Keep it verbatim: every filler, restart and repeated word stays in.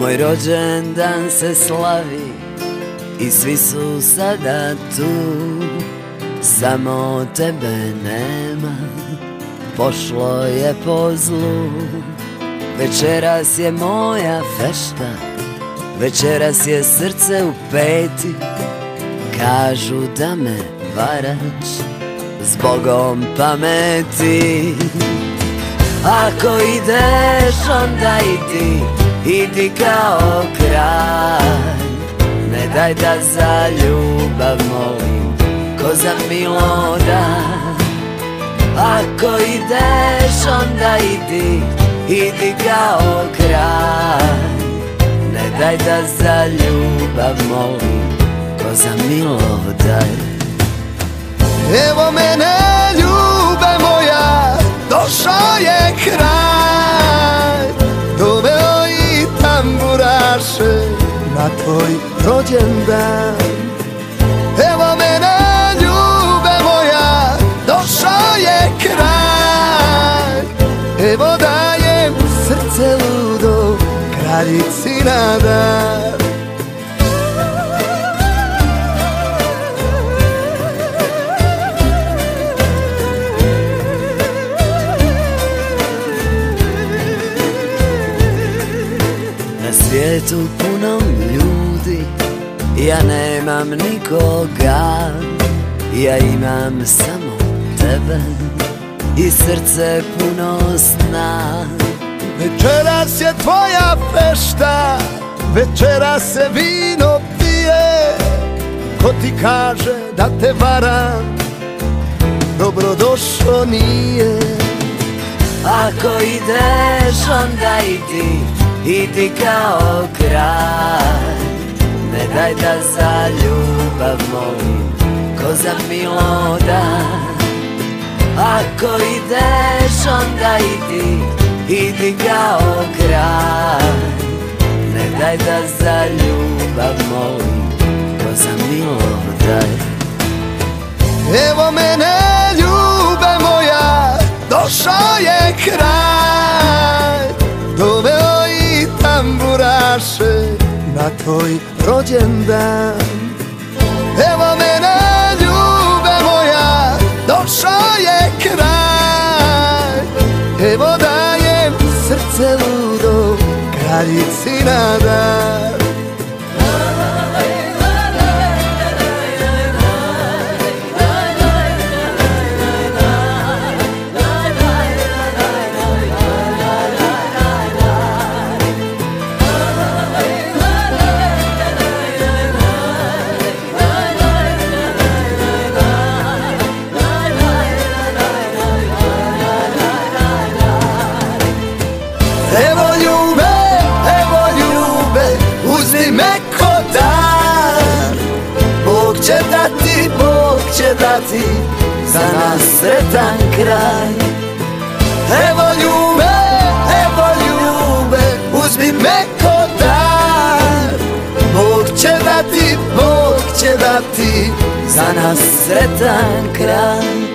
Moj rođendan se slavi i svi su sada tu, samo tebe nema, pošlo je po zlu. Večeras je moja fešta, večeras je srce u peti, kažu da me varaš, zbogom pameti. Ako ideš onda idi, idi kao kralj, ne daj da za ljubav molim ko za milo dan. Ako ideš onda idi, idi kao kralj, ne daj da za ljubav molim ko za milo dan. Evo mene ljube moja, došao je kraj, doveo i tamburaše na tvoj rođendan. Evo mene ljube moja, došao je kraj, evo dajem srce ludo kraljici na dar. Na svijetu puno ljudi, ja nemam nikoga, ja imam samo tebe i srce puno sna. Večeras je tvoja fešta, večeras se vino pije, ko ti kaže da te varam, dobrodošlo nije. Ako ideš onda idi, idi kao kralj, ne daj da za ljubav molim ko za milo dan. Ako ideš onda idi, idi kao kralj, ne daj da za ljubav molim ko za milo dan. Evo mene ljube moja, došao je kraj, doveo i tamburaše na tvoj rođendan. Evo mene ljube moja, došao je kraj, evo dajem srce ludo kraljici na dar. Evo ljube, evo ljube, uzmi me ko dar, Bog će dati, Bog će dati za nas sretan kraj. Evo ljube, evo ljube, uzmi me ko dar, Bog će dati, Bog će dati za nas sretan kraj.